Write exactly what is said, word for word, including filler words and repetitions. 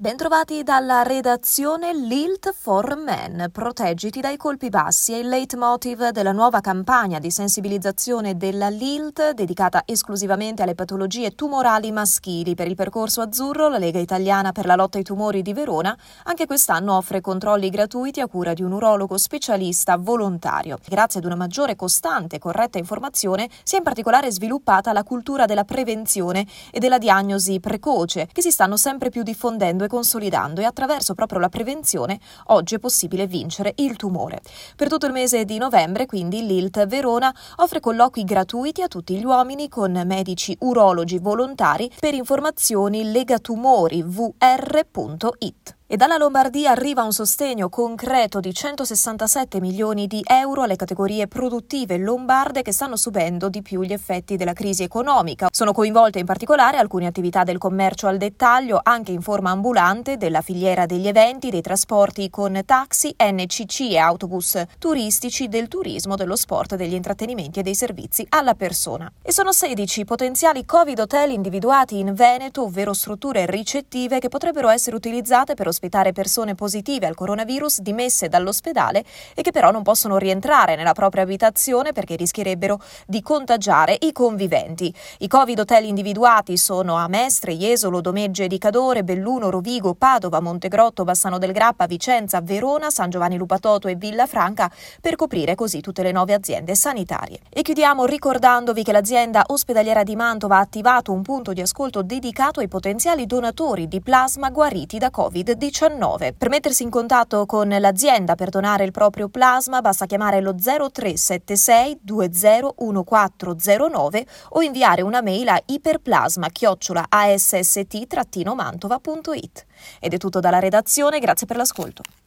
Bentrovati dalla redazione. Lilt for Men, proteggiti dai colpi bassi, è il leitmotiv della nuova campagna di sensibilizzazione della Lilt dedicata esclusivamente alle patologie tumorali maschili. Per il percorso azzurro, la Lega Italiana per la lotta ai tumori di Verona anche quest'anno offre controlli gratuiti a cura di un urologo specialista volontario. Grazie ad una maggiore costante e corretta informazione si è in particolare sviluppata la cultura della prevenzione e della diagnosi precoce, che si stanno sempre più diffondendo e consolidando, e attraverso proprio la prevenzione oggi è possibile vincere il tumore. Per tutto il mese di novembre, quindi, Lilt Verona offre colloqui gratuiti a tutti gli uomini con medici urologi volontari. Per informazioni legatumori vu erre punto it. E dalla Lombardia arriva un sostegno concreto di centosessantasette milioni di euro alle categorie produttive lombarde che stanno subendo di più gli effetti della crisi economica. Sono coinvolte in particolare alcune attività del commercio al dettaglio, anche in forma ambulante, della filiera degli eventi, dei trasporti con taxi, enne ci ci e autobus turistici, del turismo, dello sport, degli intrattenimenti e dei servizi alla persona. E sono sedici potenziali Covid hotel individuati in Veneto, ovvero strutture ricettive che potrebbero essere utilizzate per ospitare persone positive al coronavirus dimesse dall'ospedale e che però non possono rientrare nella propria abitazione perché rischierebbero di contagiare i conviventi. I Covid hotel individuati sono a Mestre, Jesolo, Domegge di Cadore, Belluno, Rovigo, Padova, Montegrotto, Bassano del Grappa, Vicenza, Verona, San Giovanni Lupatoto e Villafranca, per coprire così tutte le nove aziende sanitarie. E chiudiamo ricordandovi che l'azienda ospedaliera di Mantova ha attivato un punto di ascolto dedicato ai potenziali donatori di plasma guariti da covid diciannove. Per mettersi in contatto con l'azienda per donare il proprio plasma basta chiamare lo zero tre sette sei due zero uno quattro zero nove o inviare una mail a iperplasma chiocciola a s s t mantova punto it. Ed è tutto dalla redazione, grazie per l'ascolto.